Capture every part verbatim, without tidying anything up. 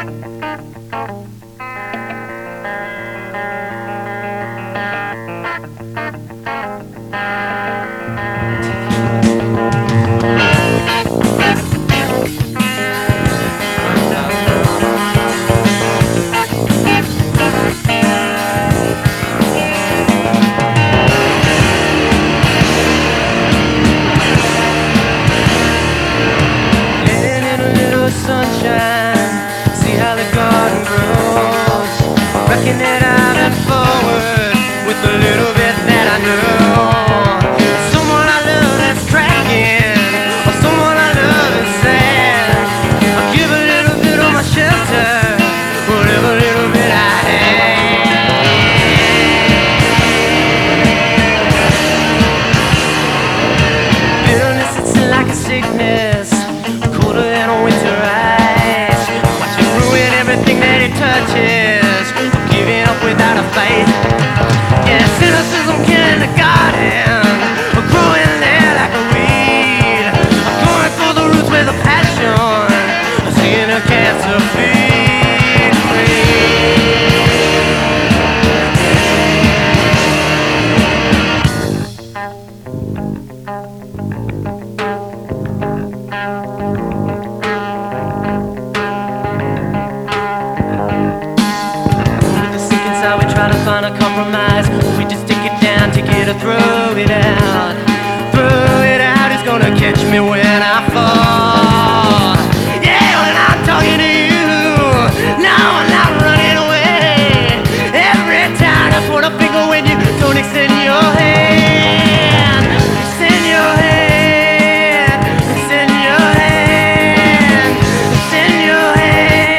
Sunshine, see how the garden grows, wrecking it out and forward with the little bit that I know. Someone I love that's cracking, or someone I love is sad. I'll give a little bit of my shelter, whatever little bit I have. Bitterness, it's like a sickness, colder than a winter ice. Watch it ruin everything that it touches, giving up without a fight. Yeah, cynicism can in the garden, growing there like a weed. I'm going for the roots with a passion, seeing a cancer feed free. We try to find a compromise. We just stick it down, take it or throw it out. Throw it out is gonna catch me when I fall. Yeah, when I'm talking to you, no, I'm not running away. Every time I put a finger when you don't extend your hand. Extend your hand, extend your hand, extend your hand.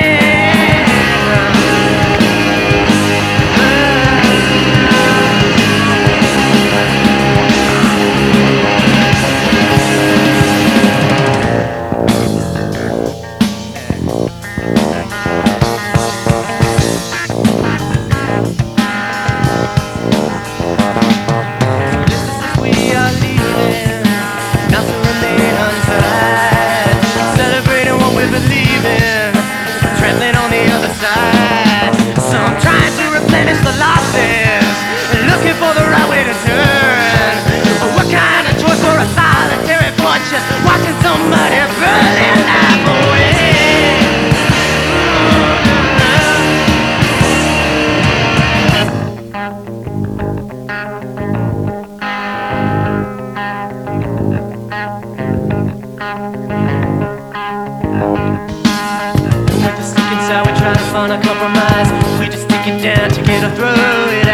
Trampling on the other side. Some trying to replenish the losses, looking for the right way to turn. What kind of choice for a solitary voice, just watching somebody burn their life away? We try to find a compromise. We just stick it down, take it or throw it